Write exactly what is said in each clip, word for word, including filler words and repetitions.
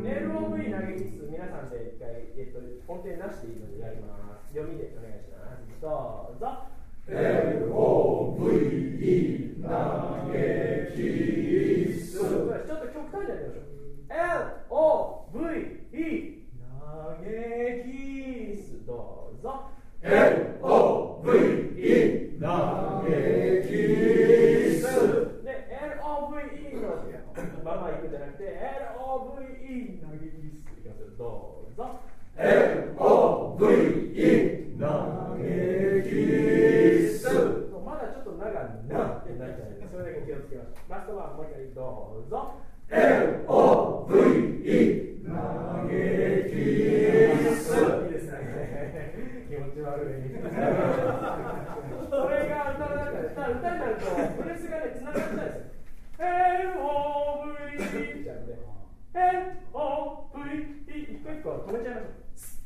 エルオーブイ 投げキッス、皆さんで一回、えっと、音程なしでいいのでやります。読みでお願いします。どうぞ。 エルオーブイ 投げキッス。 ちょっと極端にやってみましょう。エルオーブイ 投げキッス。どうぞ。 エルオーブイ 投げキッス。 で、エルオーブイ のまま行くんじゃなくて、エルオーブイ 投げキッス。いきますよ。どうぞ。 エルオーブイ 投げキッス。 まだちょっと長いなってなっちゃうので、それだけ気をつけましょう。ラストワン、もう一回どうぞ。 エルオーブイ 投げキッス。 いいですね。気持ち悪い。それが歌の中で、歌になると、ブレスがね、つながっちゃうんですよ。エルオーブイ じゃんで、エルオーブイ 一個一個止めちゃいましょう。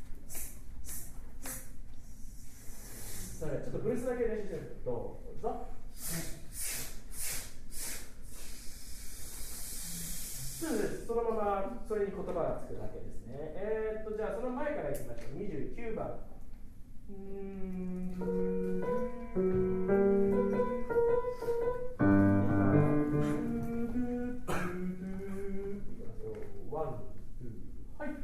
それちょっとブレスだけ練習してるんですけど、どうぞ。そうです。そのままそれに言葉がつくだけですね。えー、っとじゃあその前からいきましょう。にじゅうきゅうばん。うーん。ワン、ツー、はい。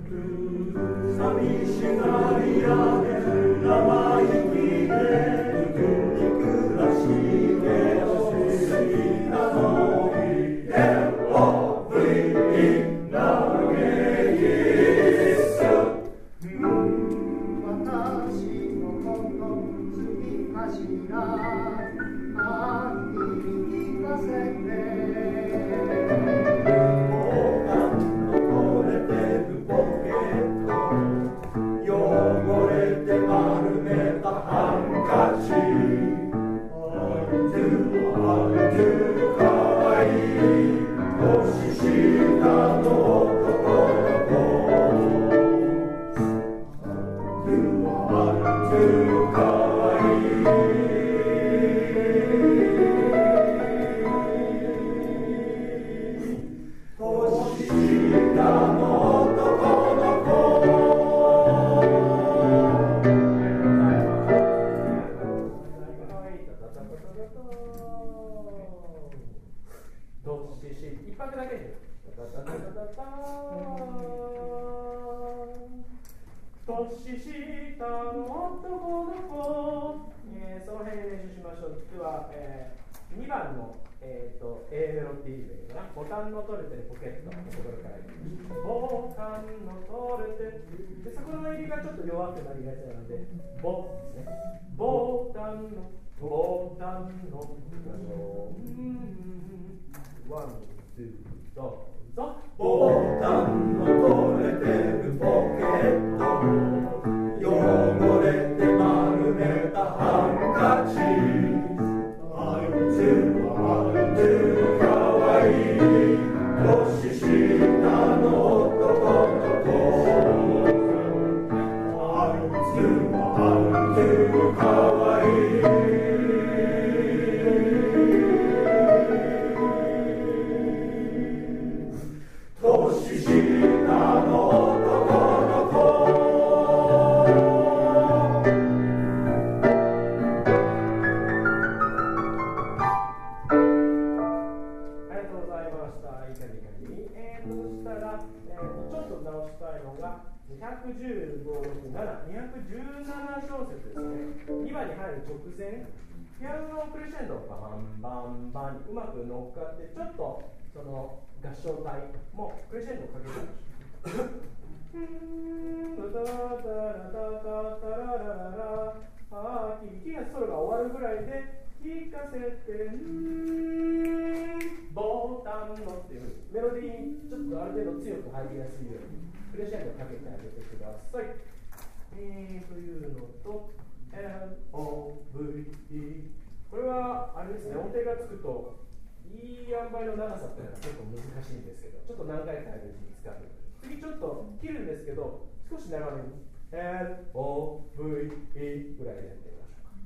寂しがり屋で生意気で憎らしげをすぎなのに エルオーブイ 投げキッス。 私のこと好きかしら、はっきり聞かせて。 汚れて丸めたハンカチ I do, I do かわいい年下の男の子 I do, I do かわいい年下の男の子一拍だけで。年下の男の子、えー、その辺で練習しましょう。実は、えー、にばんの、えー、と A メロっていうんだけどな、ボタンの取れてるポケットのところからいきましょう。ボタンの取れてで、そこの入りがちょっと弱くなりがちなので、ボですね。ボタンのボタンのいきましょう。ワン、ツー、どうぞ。 ボタンの取れてるポケット汚れて丸めたハンカチ I do, I do かわいい年下の男の子 I do, I do かわいい年下の男の子ありがとうございました。いい感じいい感じ。えーと、そしたら、えーと、ちょっと直したいのがにひゃくじゅうご、ろく、なな、にひゃくじゅうなな小節ですね。にばんに入る直前、ピアノのクレッシェンドバンバンバンにうまく乗っかって、ちょっとその合唱隊もクレッシェンドをかけてみましょう。あー、息がソロが終わるぐらいで聞かせてボタンのっていうメロディーにちょっとある程度強く入りやすいようにクレッシェンドをかけてあげてください。えー、というのと エルオーブイ これはあれですね、音程がつくといい塩梅の長さっていうのは結構難しいんですけど、ちょっと何回かやるうちに使ってくる。次ちょっと切るんですけど少し長めに エルオーブイ ぐらいでやって